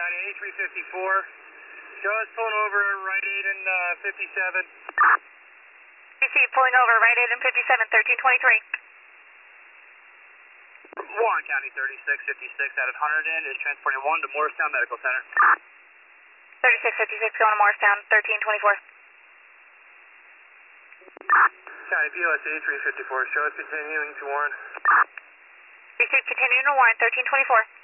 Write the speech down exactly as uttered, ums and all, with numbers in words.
County, A three fifty-four. Show us pulling over right eight and uh, fifty-seven. You see pulling over right eight and fifty-seven, thirteen twenty-three. Warren County thirty-six fifty-six out of Hunterdon is transporting one to Morristown Medical Center. thirty-six fifty-six going to Morristown, thirteen twenty-four. County P O S A three fifty-four, show us continuing to Warren. Receive continuing to Warren, thirteen twenty-four.